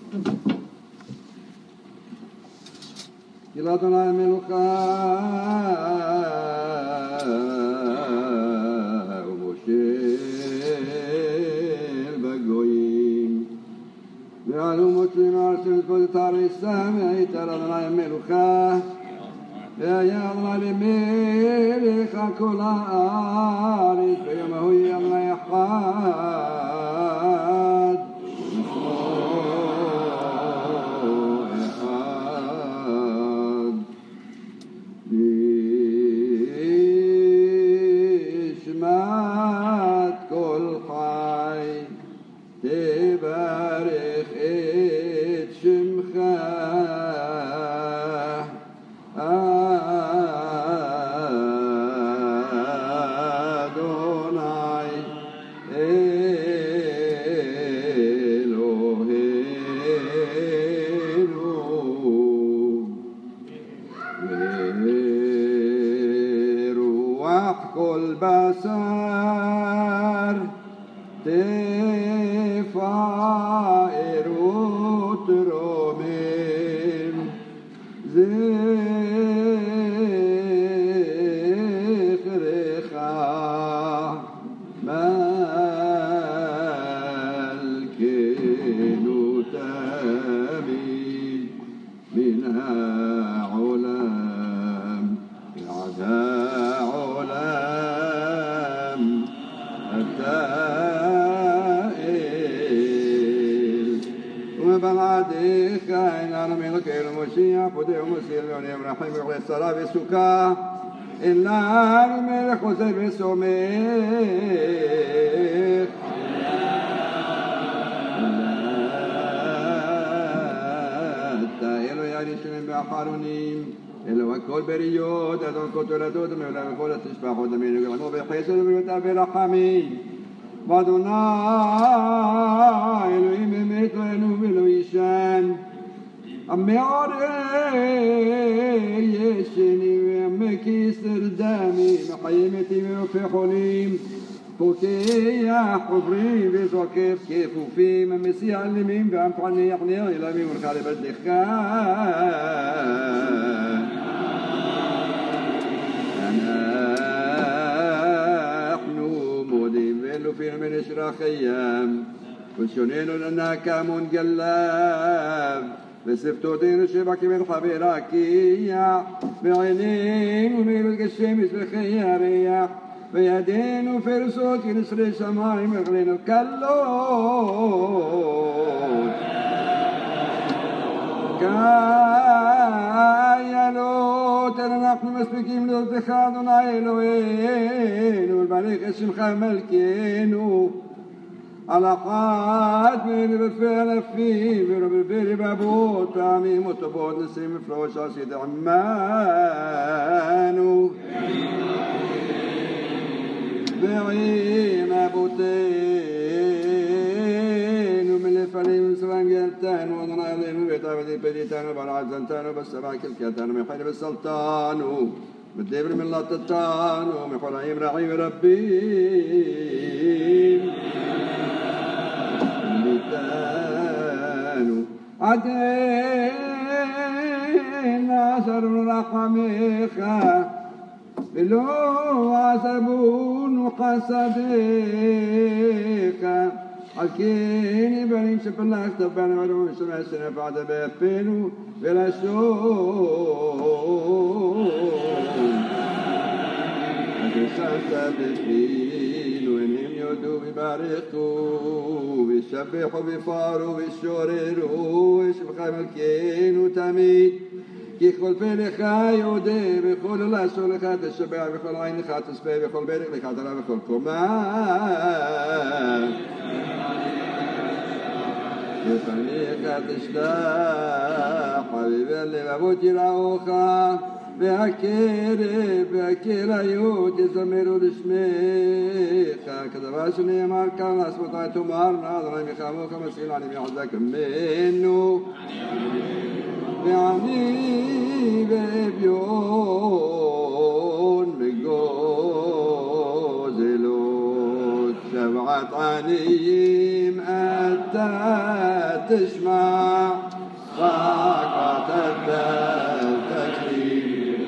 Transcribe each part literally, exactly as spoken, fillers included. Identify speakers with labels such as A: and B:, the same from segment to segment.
A: כי לאדוני מלוכה ומושל בגויים ועלו מוצאים ארצים לצפות את הריסה והייתה לאדוני מלוכה והיה אדוני למלך על כל הארץ ויום ההוא יהיה אדוני אחד נשמת כל חי תברך את שמך אדוני אלוהינו ורוח כל בשר תפאר ותרומם זכרך מלכנו תמיד מן העולם ועד העולם אתה אל ובלעדיך איננו מלך אלו מושיע פודה ומסיר ועונה ורחם וכולי שרה וסוכה איננו מלך עוזר וסומך אתה אלוהי הראשונים והאחרונים אלוה הכל בריות אדון כל תולדות ומעולם וכל התשפחות אמינו גרנו בחסד ובריאותה ברחמים ואדוני אלוהים אמת לא ינום ולא ישן המעורר ישנים והמקיסר דמים החיים מתים ורופא חולים פוקח עוברים וזוקף כפופים המסיע אלימים והמפענח נר אלמים ולך לבדך אנחנו מודים ואלופינו מנשר החיים ושוננו לנה כמון גלב ושפתותינו שבע כבן חבר הקיע ועינינו מילות כשמש וחיי הריח וידינו פרסות כנשרי שמיים ורגלינו קלות קיילות אנחנו מספיקים להודך אדוני אלוהינו ולברך את שמך מלכנו על אחת מלבפי אלפים ורבבי רבבות טעמים וטובות נשיאים מפלוש עשית עמנו ועם אבותינו מלפנים וסלם גלתנו אדוני עלינו ותעבדי פדיתנו ברעזנתנו בסבע כלכתנו מחיר בסלטנו בדבר מלטתנו מכל העם רעים ורבים ליתנו עדן עזרנו רחמך ולא עזבונו חסדיך על כן יבנים שפלחת בנו ודעון שומע שנפעת באפינו ולשון שמת בפינו הם יודו וברכו ושבחו ופארו ושוררו ושמך מלכנו תמיד כי כל פה לך יודה וכל לעשור לך תשבע וכל עין לך תספה וכל ברך לך תראה וכל קומה לפניך תשלח חביבי הלבבות יראוך והקרב והקריות יזמרו לשמך כדבר שנאמר כאן לעשמותי תאמרנה אדוני מחמוך מסעיל אני מחזק ממנו ועני ואביון וגוזלות שבעת עניים אתה تسمع ساقط التكليف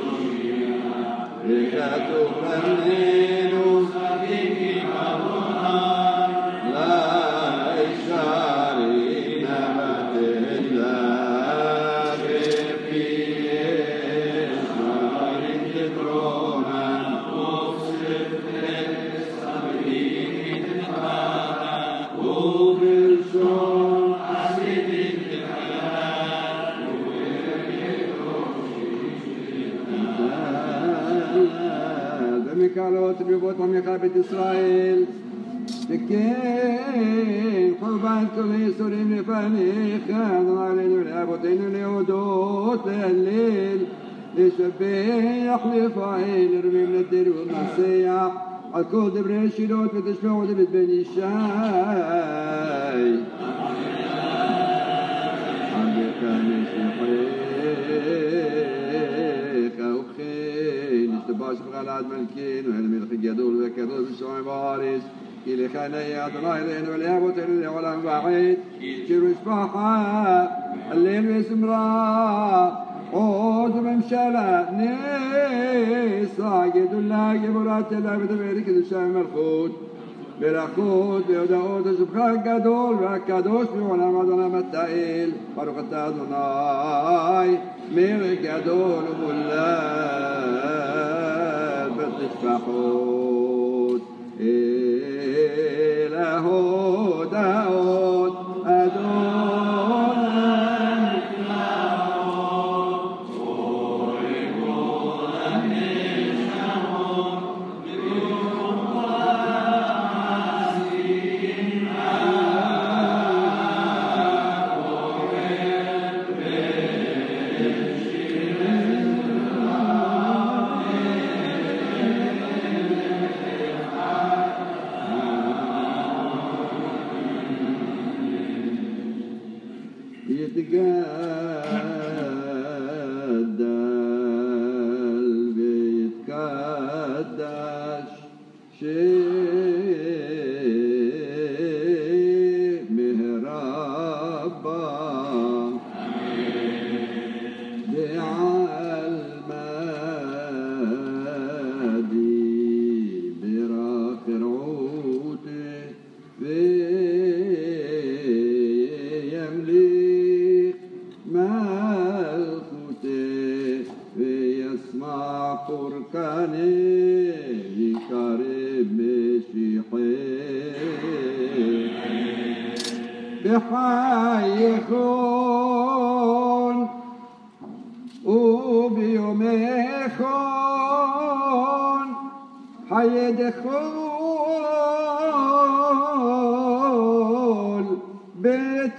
A: ريحة فنين لا إشاري نبت إلا في إسمار تدرونا وصف للصبرين تتبارا وبالشون حسيد الحياة بمكالوت بيبوت ومخابة إسرائيل تكين قربان كل سورين لفانيخ ضلالين لأبوتين ليودوت الليل لشبيح لفاعل رمي من الدير والمسيح الكل دبرين شيلوت بتشبعوا دبت بني الشاي عندك مسيحيك أوخين اشتباش بغلاد ملكين وهالملك الجدول وكدول بالسوع باريس إلي خاني أدناي لين واليابوت اللي ولا بعيد شيرو إصباحا الليل بسمرا عود ممشلا نيسا قد الله جبرات الله بدبيرك الشام مرخود برخود بيوداود سبخان قدول وكادوش بيونا مدنا متائل فرقت أدناي ميرك قدول مولاد بتشبحود إله داود أدوني يتقدل بيتقدش شيء مهربا بعالمادي براخ رعوته بيملك ملكوته ويسمع فرقاني يقرب مسيحي بحيخون وبيوميخون حيدخول بيت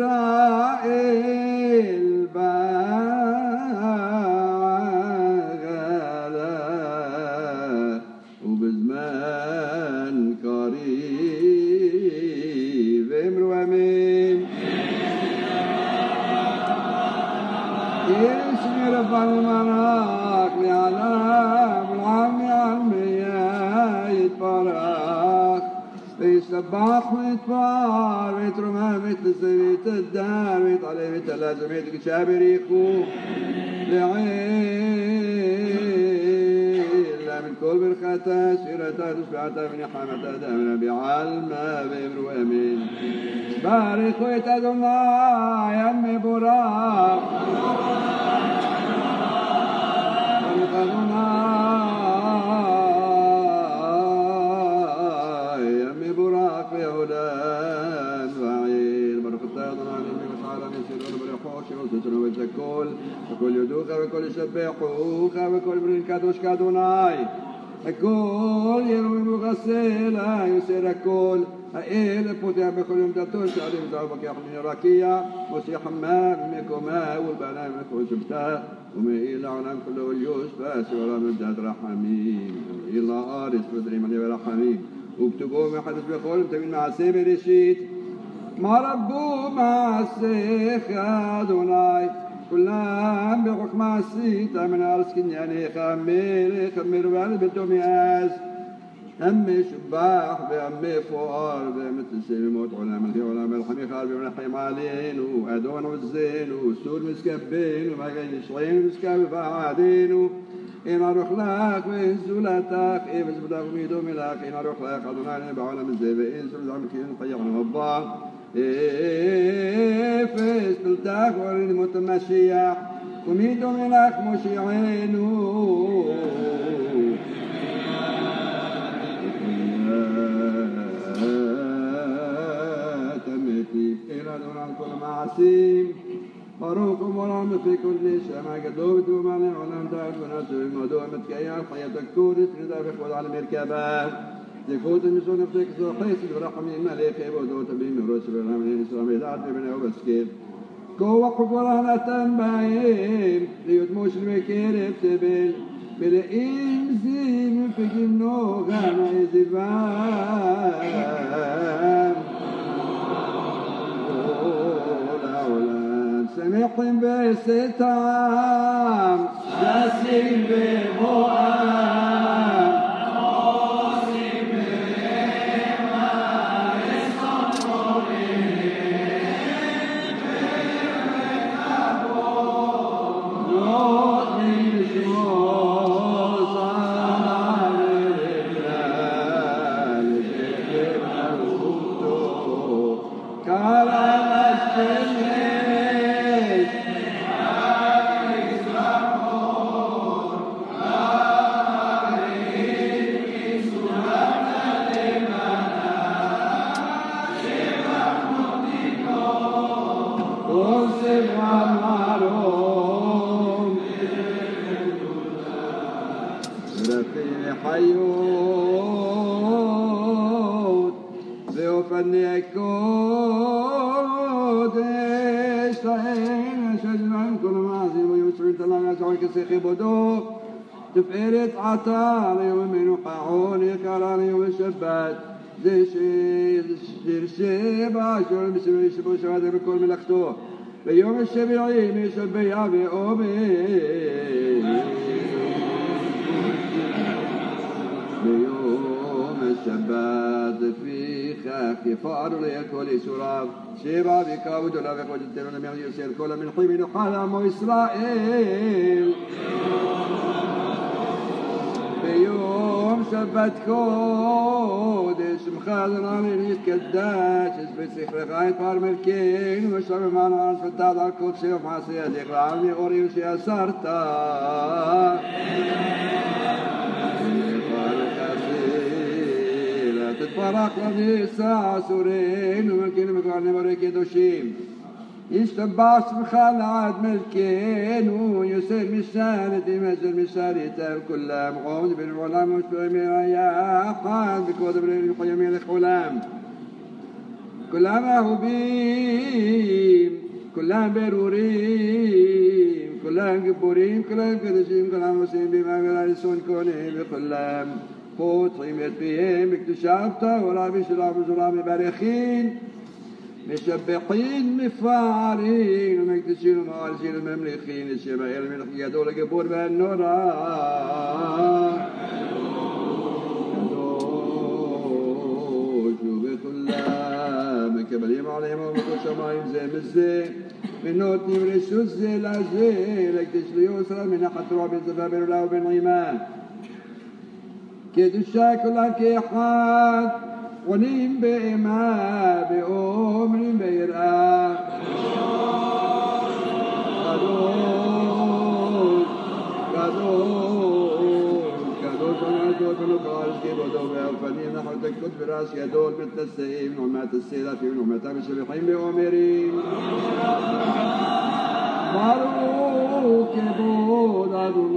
A: إسرائيل باغلا وبزمان قريب امرو امين اسمي رب المناق لعلام العام عمي يتبارك ويسبح ويتبار ويترمى مثل سبيت الدار ويطلع مثل لازميت كشابر يخوف لعيل من كل برختا سيرتا تشبعتا من حامتا دامنا بعلما بإمر وأمين بارك ويتاد الله يا أمي براق بارك الله يا أمي براق يا أولاد وعيل بارك التايضنا لأمي وشعر من سيرون بريحوش وتسنو وتكول وكل يدوخ وكل يسبحوخ وكل برين كادوش كادوناي الكل يروي مغسلا يسير الكل هائل بوتيا بكل يوم تلتوش عليهم تعبك يا حمين راكية موسي حمام ميكوما والبنام ميكو سبتا ومئيل عنام كله اليوس باسي ولا مداد رحمين إلا آرس بدري ملي برحمين وكتبوا ما حدث بقول تمين مع سيبي رشيد ما ربو مع السيخ أدوناي كلام بحكم السيطة من أرسكن يعني خمير خمير والد بنتو مياز أمي شباح بأمي فؤار بمتسل الموت علام الخي علام الحمي خاربي ونحيم علين وأدون والزين والسور مسكبين وما كان يشغين مسكب فعادين إن أروح لك وإن زولتك إيه بس بدك ميدو ملاك إن أروح لك أدوناني بعالم الزيب إن زول دعم كين قيعنا الضع إيه فيس بلتك ورين متمشيح وميدو ملاك مشيعينو تمتي إلى دون كل معصيم باروكم ورحمة في كل شيء قدوبت ومعنى علم دعوت ونسوي الموضوع متكيال حياتك كورس ندى بخوض على مركبات تكوت المسون نفسك سوحيس برحمة الملك ودوت بين رسل الرحمن الإسلام إذاعت بن أبسكير قوة قبرنا تنبعين ليوت مسلم كيرب سبيل بالإنزي من فجنو غانا يزبان سمح بستام ساسين بمؤام قاسم بما يصنعون نوت من شموس على الرجال شكر الوضوء كلام السنين حيوت ذوفني أكود إشتهين شجران كل معزيم ويسرين تلام يسعون كسيخي بدو تفئرت عطال يوم من وقعون يكران يوم الشبات زي شي زي شي باشر بسم يشبو شهادة بكل ملكتو بيوم الشبيعين يشبيع بأمي بيوم الشبات في خاك فار ليكل سراب شباب كاود لا بقول التلون من يسير كل من حين حرم إسرائيل بيوم شبات كود اسم خازن عمين يتكداش اسم سخر غاية فار ملكين وشرب معنا عرف التعد على الكود سيوف مع سيادك العالمي أوريوسي أسارتا تتفرق لدي الساعة سورين وملكين مقارنة بريكي دوشيم يشتبع سبخان عاد ملكين ويسير مشانة يمزل مشانة يتاب كلام قوض بين الغلام وشبه يا قاد بكوض بين القيمين الخلام كلام أهوبيم كلام بيروريم كلام جبوريم كلام قدسيم كلام وسيم بما قلالسون كوني بكلام فوت صيمت بهم اكتشافته ولا بشراب زراب بارخين مشبحين مفارين ومكتشين ومعالسين المملخين الشبائر من يدول قبور بالنورا يدوش بكلام كبليم عليهم ومكو سمايم زي مزي من نوتني ولسوس زي العزي لكتش ليوسرا من أحد رعب الزبابر الله وبن عيمان كيد الشاكل كيحات ونيم بإما بأمر بيرآ قدوس قدوس قدوس ونعجوت ونقال كيب ودوبة وفنين نحرتك كنت براس يدول مثل السيم نعمات السيدة في نعمات بسبحين بأمرين باروك بود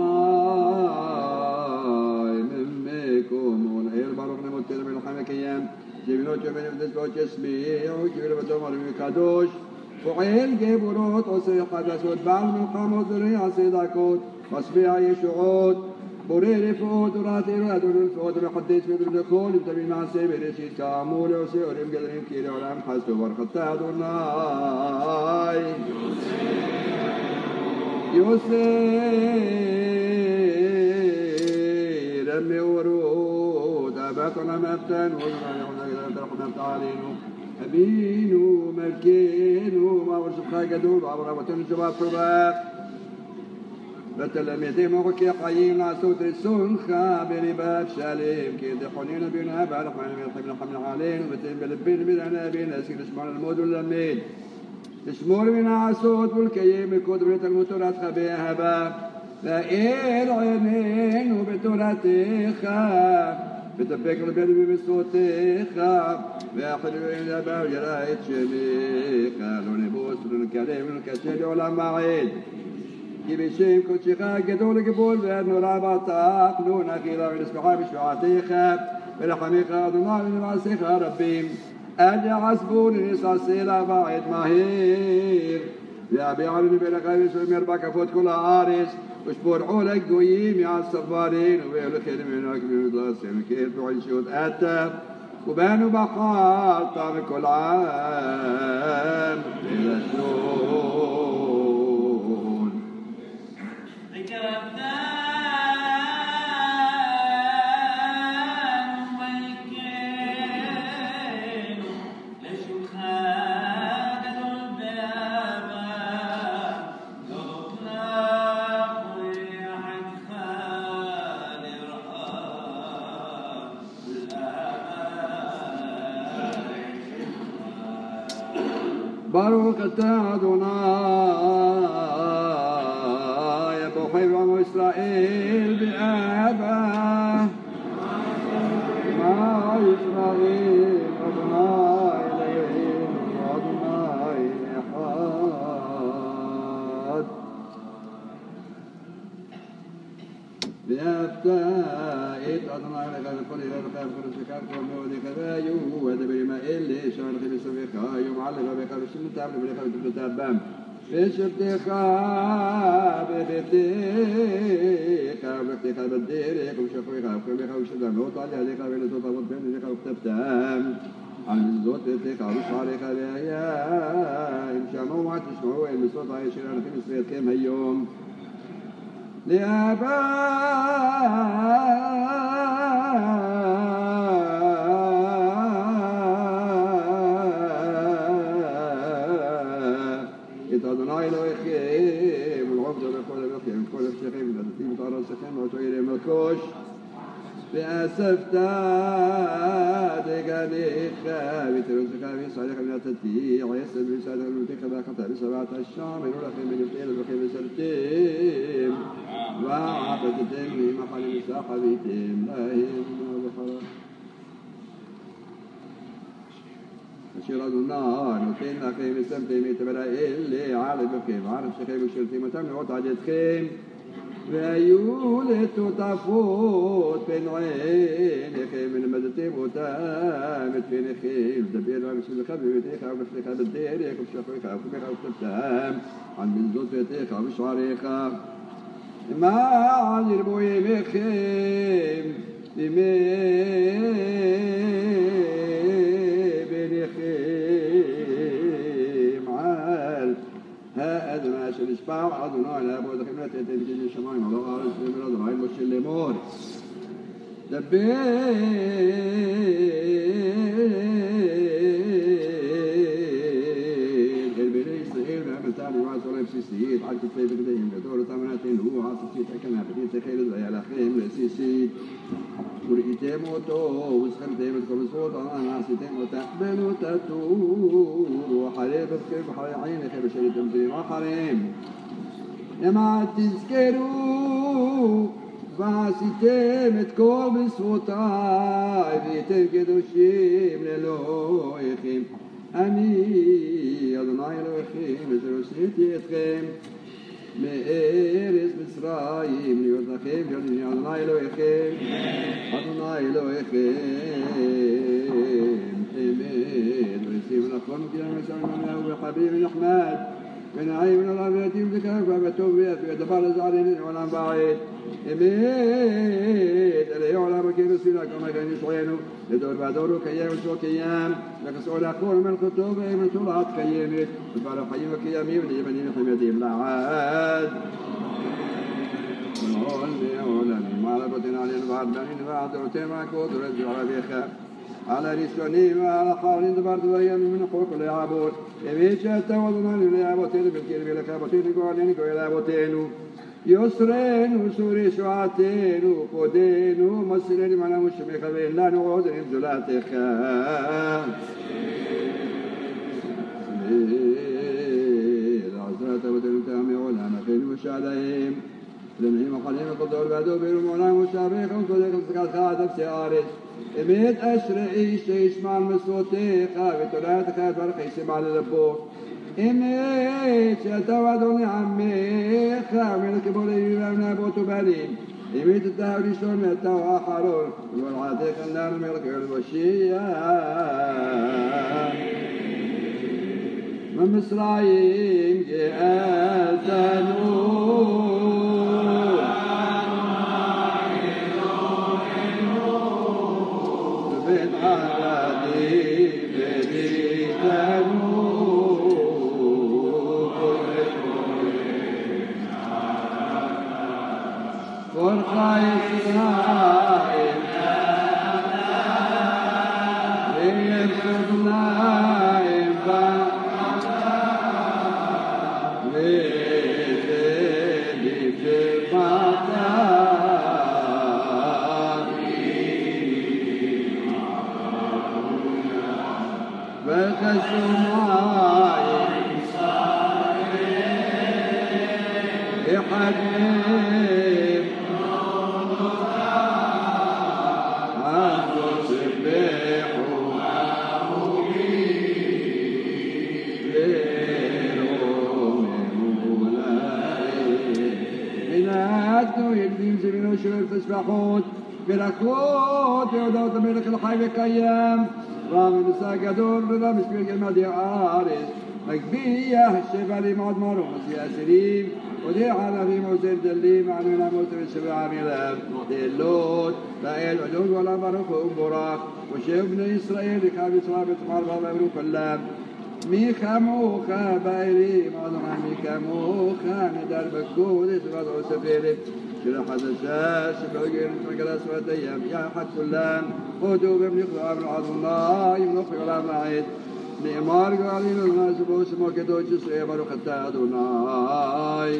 A: أدوناي ممكم ونعير باروك نموت من الحمك أيام جبنوت من يبدس بوش اسمي وكبير بتومر من كادوش فعيل جبروت وسيقى تسود بعل من قاموت ذريع سيداكوت واسبيع يشعوت برير فوت وراتي رادون الفوت وحديث من الدخول انتبه مع سيب رشيد كامول وسيوريم قدرين كيري ولام حسب ورخطة أدوناي يسير أمي ورود فاتنا مبتن ورحمة علينا أبينو ملكينو ما ورشبخا قدول بعبر وتن شباب شباب بتلميذي موكي حيين عصوت السنخة برباب شاليم كيد حنين بينا بعرف عن من حمل علينا وبتن بلبين بينا بينا سير اسمع المود واللمين تشمر من عصوت والكيم الكتب الموتورات خبيها باب لئير عينين وبتوراتيخا بتفكر البلد بصوتيخا بأحلو إلى باب جرايد شميخا لوني بوس لون كريم لون كشيل ولا معين كيف شيم كل شيخا قدول قبول بأنه رابطاق لون أخيرا من اسمها بشفاعتيخا بالحميقا ضمار من معسيخا ربي أجا عصبون نصاصيلا باعد ماهير يا بيعلن بلغاوي سومير باكفوت كل عارس وشبور عولك قويم يا الصفارين وبيعلو خير منك من الضاسين كيف بعيشوت أتى وبانوا بحال طعم كل عام إلى شلون ذكر بارك أدوناي يا بوحيب عم إسرائيل بأباه ما إسرائيل أدوناي ليهين أدوناي أحد بأفتائت أدوناي لغاية كل إلى رقاب كل سكار كل مودي كبايو ودبري ما إلي شعر خبي سبيخا يوم علقا بيقال السنة تابل بلقال تبلو تابام بشرتيخا ببتيخا ببتيخا بديريك وشخويخا وكبيخا وشدام لو طالي عليخا بين توطا وطبين ليخا وكتبتام عن الزوت بتيخا وشعريخا بأيا إمشا موعة تسمعوا إن بصوت عايشين على خمس بيت كيم هيوم لآباء إتادنا إلهيخيم والعبد والقول الأخيم كل الشيخين التي مطار السخيم وتويرهم الكوش بأسفتا دقانيخا بترزقا بصالح من التدفيع ويسر بسادة المنتخبة خطأ بسبعة الشام من الأخيم من الفئل الأخيم بسرتيم وعبدتهم لمحل مساحة بيتهم لاهم وبخرا أشير النار نطين أخيم السمتين يتبرا إلي عالم بخيم عالم شخيم الشرطيم وتمنع وطعجت خيم ويولد تطفوت بين عين خيم من مدتهم وتامت بين خيم دبير ومسل الخبر بيتيخا ومسلخا بالديريخ وشخويخا وكبيخا وكتبتام عن من زوت بيتيخا وشعريخا ما عن يربوي بخيم بمي بين خيم عال ها أدنى عشان إشباع أدنى لا أبو دخلنا تأتي بجيجي الشمائم الله غارس من أدنى عين مش اللي مور دبيت البني إسرائيل بعمل تاني مع سوليم سيسيد على كتفي بقديم بدور ثمانتين هو عاصفيت كما بديت خير زي على خيم لسيسيد ورئيتهم وتو وسخنتهم تكون صوت أنا ناسيتهم وتقبل وتتور وحريب بخير بحري عيني خير شريط مدري ما حريم لما تذكروا فاسيتهم تكون بصوتاي بيتم كدوشي من الويخيم أني أدناي الويخيم زروسيتي يتخيم مئرس مصرايم ليوزخيم جوني أدناي الويخيم أدناي الويخيم حميد ويسيب لكم كلا مسعنا له بحبيب أحمد من عيب من الأبيات يمسكها فبتوبيا في دبار الزعرين ولا بعيد إميد اللي يعلم كيف سيلك وما كان يسعينه لدور بعدوره كيام وكيام لك سؤال أقول من الكتب من طلعت كيامه وفعل حي وكيامي وليمني من حميدهم لا عاد לעולמים. על אבותינו עלינו ועד בנינו ועד דורותינו הכל דורת דבריך. על הראשונים ועל האחרונים דבר דברים מן חוק ולעבוד. הביא שאתה ודוננו לאבותינו בקרבי לך אבותינו גואלנו גואל אבותינו. יוסרנו סור ישועתנו קודנו מסרנו מעלנו שמכוון לנו עוד עם זולתך. לעזרת אבותינו תעמי עולם אחינו ושעליהם למהם החלים וקדור ועדו בירו מעולם ושעבך וקודך וסקתך עד אפסי הארץ. אמת אשרי איש שישמע על מצוותיך ותולעתך דברך ישמע ללבו. אמת שאתה ואדוני עמך מלך כבוד אביבים אבות ובנים. אמת אתה הראשון ואתה האחרון ולעתך לנו מלך ולמשיח. ממצרים גאלתנו ברכות יהודות המלך החי וקיים והמנוסה גדול ולמשפיע גמדי הארץ מגביע שבע לימוד מרום עשי עשירים ודיח ערבים עוזר דלים ענו למות ושבע עמיליו דלות לאל עדון ועולם ברוך ומבורך ושאו בני ישראל לכם ישראל בתמר ואמרו כולם מי כמוך באלים אדוני מי כמוך נדר בקודש ועדו ספלת شرح الشاش بوجين مقدس وديم يا حد كلان هدوا بمنقضى من عظم الله يمنقضى ولا معيد نئمار قالين الناس بوس موكدو جسري مرو خطا أدوناي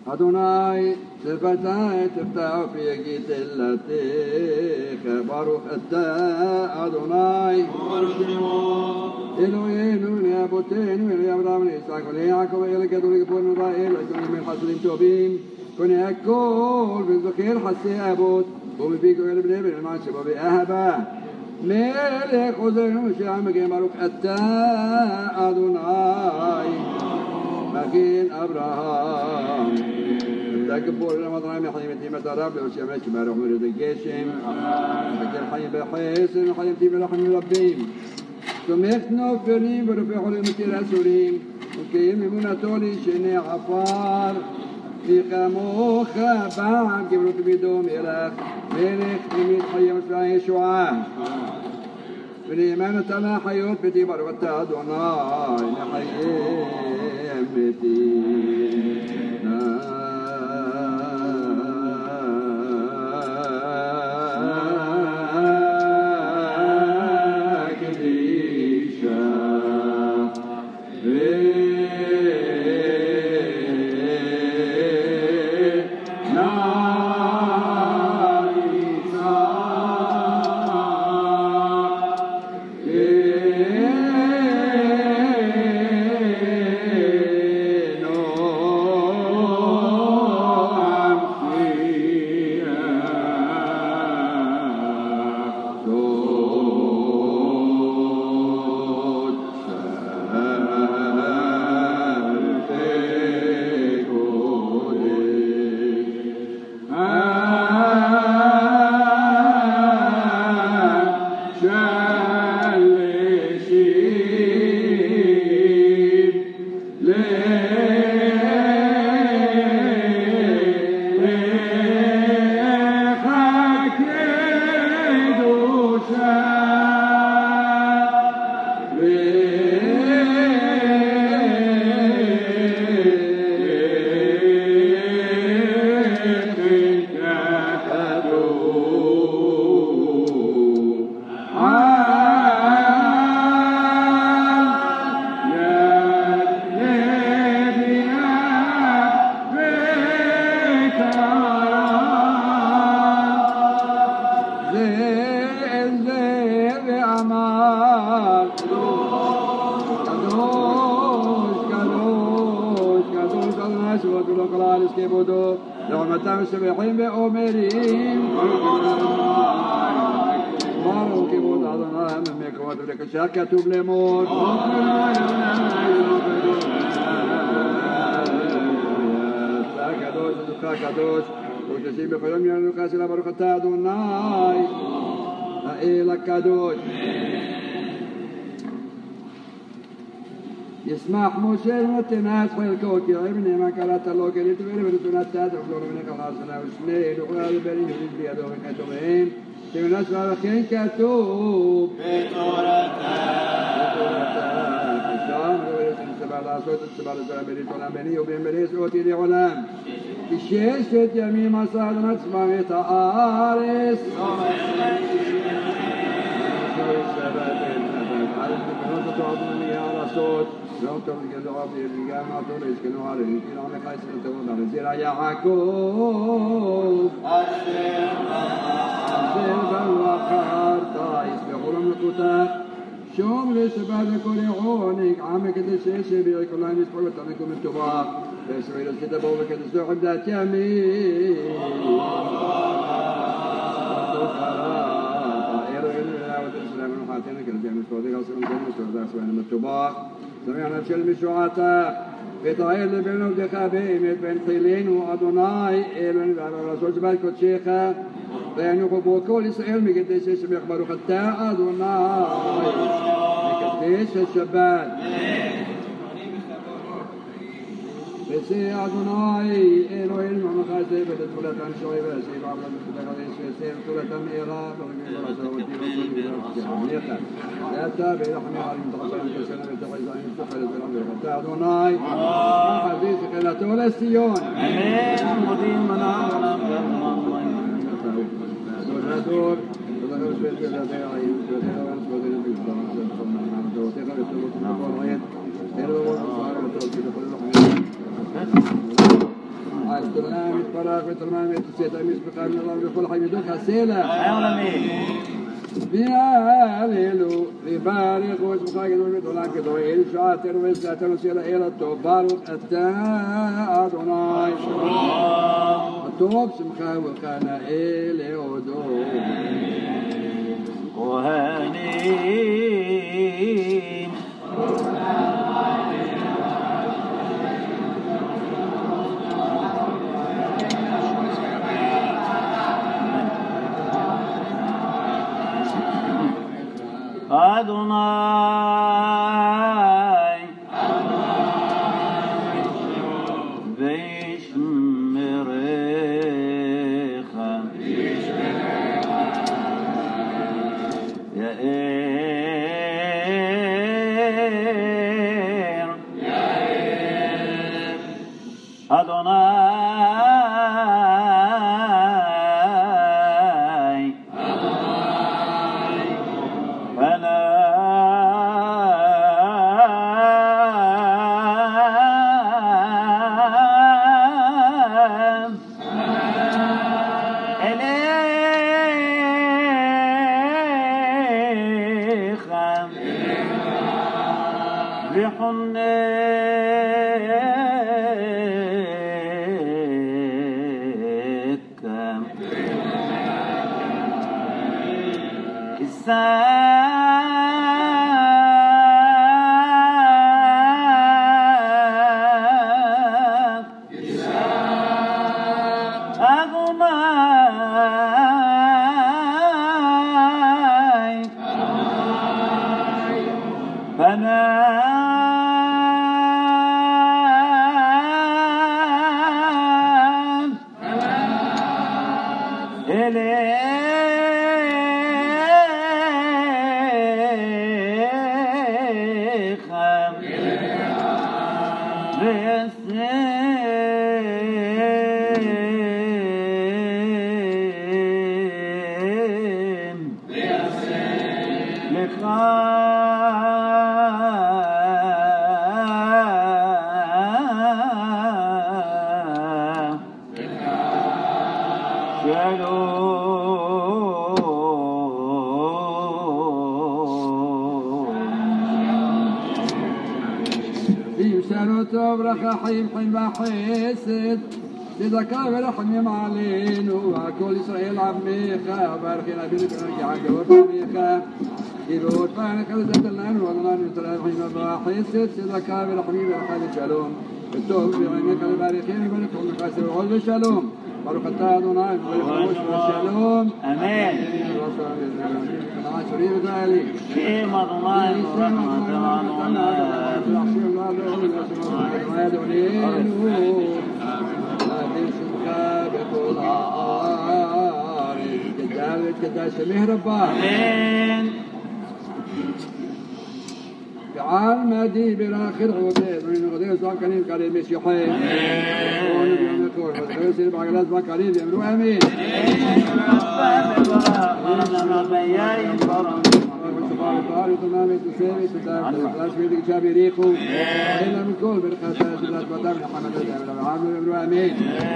A: אדוני שפתי תפתח פי גדלתך ברוך אתה אדוני אלוהינו לאבותינו לאברהם ליצחק וליעקב אלה גדול לכבוד ישראל אדוני מן חסדים טובים קונה הכל וזוכר חסי אבות ומביא גואל בני בן למען שבו באהבה מלך עוזרנו משיח מגן ברוך אתה אדוני מגן אברהם تكبر رمضان حيم تيمة رب لو شمس ما رحمة الجيشم فكر حيم بحسن حيم تيمة رحمة ربهم سمحتنا فرنين برفع حلمة رسولين وكيم من تولي شني عفار في قاموخ بعد كبرت بدوم إله ملك تميت حيم سعي شعاع بالإيمان تلا حيوت بتي برغة أدوناي نحيم بتي כתוב לאמור הקדוש וזוכך הקדוש וקדושים בכל יום יום נוחה שלה ברוך אתה אדוני האל הקדוש ישמח משה ונתנת חלקו כי רב נאמן קראת לו כדי תבנה ונתונת תת ולא רבנך חר שנה ושני נוחה לבנים יהודים בידו וכתוביהם תמנה שלה לכן כתוב בתורתה לעשות את סבל את העמרית עולם בני ובין בני סעותי לעולם כששת ימים עשה אדוני צבא את הארץ על תקנות אותו אדוני לעשות לא טוב לגדו רבי וגם נעתו להשכנו עליהם כי לעמך עשר תבוא על זרע יעקב אשר בלחרת יסמחו לו מלכותך שום לשבת לכל יחונק עמק כדי שישב כולם יספרו ותענקו מטובח וישבו שתבואו וכדי עמדת ימין سمعنا نفسل مشوعتك ותראה לבן עובדך באמת בין תחילנו אדוני אלוהינו והרסות שבאת קודשך וינוחו בו כל ישראל מקדש השבח ברוך אתה אדוני מקדש השבת וזה אדוני אלוהינו ממך זה ולתפולתם שועי ולשיב עבלת ותקדש וזה ותפולתם מהרה ורגיל ורסות אותי ורסות עמליך ואתה ברחמי עלים תחשבים כשנה ותחזיים ותחלת ורחמי אתה אדוני חזי שכנתו לסיון אמן מודים מנע דור ודבר שבט ולדעי עיים ודעי עיים ודעי עיים ודעי עיים ודעי עיים ודעי ותלמד מתפרח ותלמד ותוצאת המספחה מן الله בכל חמידות הסלע והללו לברך ושמך גדול ותעלה גדול אל שעתנו וסעתנו סלע אל הטוב ברוך אתה אדוני הטוב שמך וחנה אל אודו
B: כהנים אדוני וישמרך יאר אדוני
A: טוב ברכה חיים חיים וחסד צדקה ורחמים עלינו והכל ישראל עמך וברכינה בנקרא כעגלות עמך גבעות פניך וזתלנו ואדוננו נתראה חיים וחסד צדקה ורחמים וברכה ושלום וטוב בעמך לברכינו וברכו מחסד ועול ושלום ברוך אתה אדוני וברכו ושלום
B: אמן
A: עשורי וגאלי
B: שם אדוני
A: בכל הארץ כדאי וכדאי שמח רבה
B: אמן
A: ועל מדי בראחר עובד ונגודל זמן קנים קרים משיחי ונביון מקור וזכר סיר בעגלת זמן קרים ואמרו אמין وطاري تمام تسامي تدام خلاص بيدك شابي ريخو إلا من كل بركاته سلات بدام محمد الأمين وعامل ابن أمين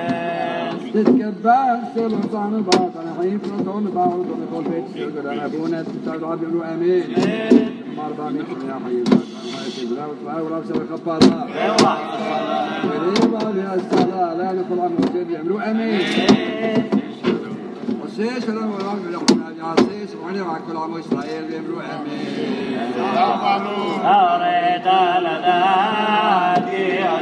A: تتكبر سلطان باطن حين سلطان باطن وكل بيت سلطان أبونا تتعود عبد ابن أمين مرضى منكم يا حبيب ما يتجرى وطلع ورابس الخبارة وريبا بها الصلاة لا نقول عن مسجد ابن أمين وسيش لهم ورابس الحمد عسيس وعلي مع كل عام إسرائيل بيمرو أمين